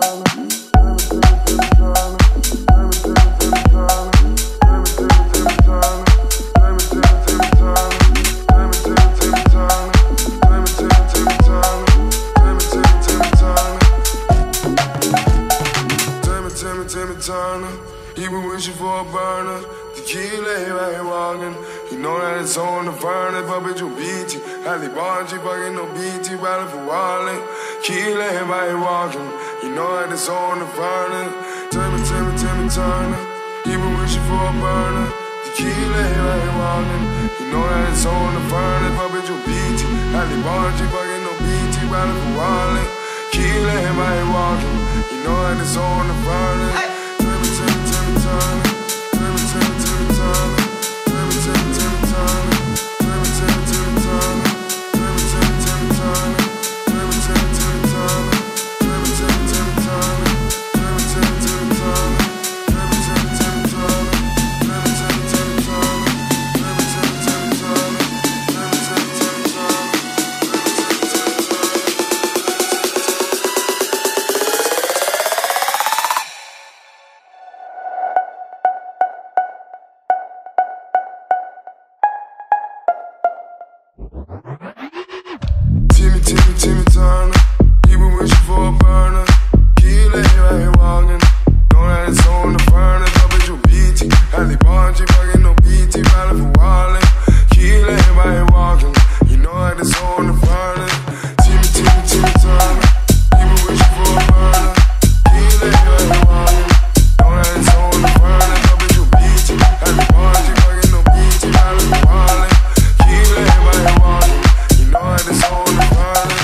Timmy Turner, he been wishing for a burner. Tequila, he right here walking. You know that it's on the furnace, but bitch, you BT. Halle Bargy, fucking no BT, riding for Wally. Tequila, he right here walking. You know that it's on the furnace. Timmy Turner, he been wishing for a burner. Tequila, he right here walking. You know that it's on the furnace, but bitch, you BT. Halle Bargy, fucking no BT, riding for Wally. Tequila, he right here walking. You know that it's on the furnace. Timmy Turner. Timmy Turner, he been wishing for a burner. Tequila, he right here walking. Know that it's on the furnace, but bitch, you BT. Halle Bargy, fucking no BT, riding for Wally. Tequila, he right here walking. You know that it's on the furnace. Timmy Turner, he been wishing for a burner. Tequila, he right here walking. Know that it's on the furnace, but bitch, you BT. Halle Bargy, fucking no BT, riding for Wally. Tequila, he right here walking. You know that it's on the furnace.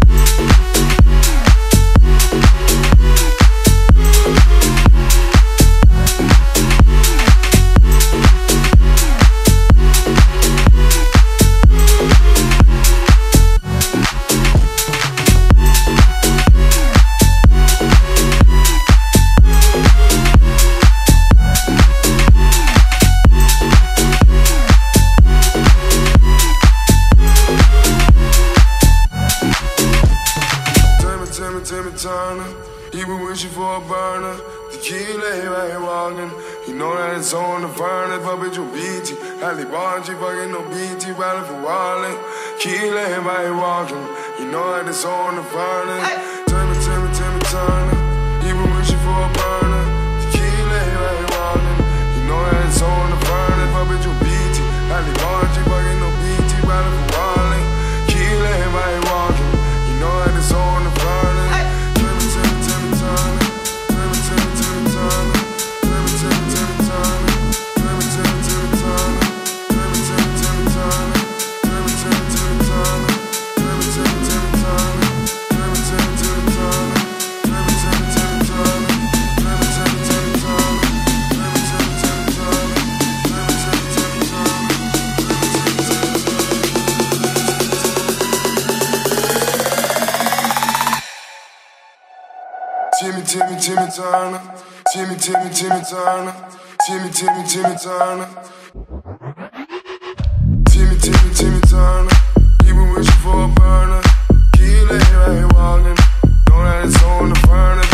Timmy Turner, he been wishing for a burner. Tequila, he right here walking. You know that it's on the furnace, but bitch, you BT. Halle Bargy, fucking no BT, riding for Wally. Tequila, he right here walking. You know that it's on the furnace. Timmy Turner, he been wishing for a burner. Tequila, he right here walking. You know that it's on the furnace, but bitch, you BT. Halle Bargy, fucking no BT, riding for Wally. Tequila, he right here walking. You know that it's on the furnace. Timmy Turner, Timmy Turner, Timmy Turner, Timmy Turner, he been wishing for a burner. Tequila, he right here walking. Know that it's on the furnace.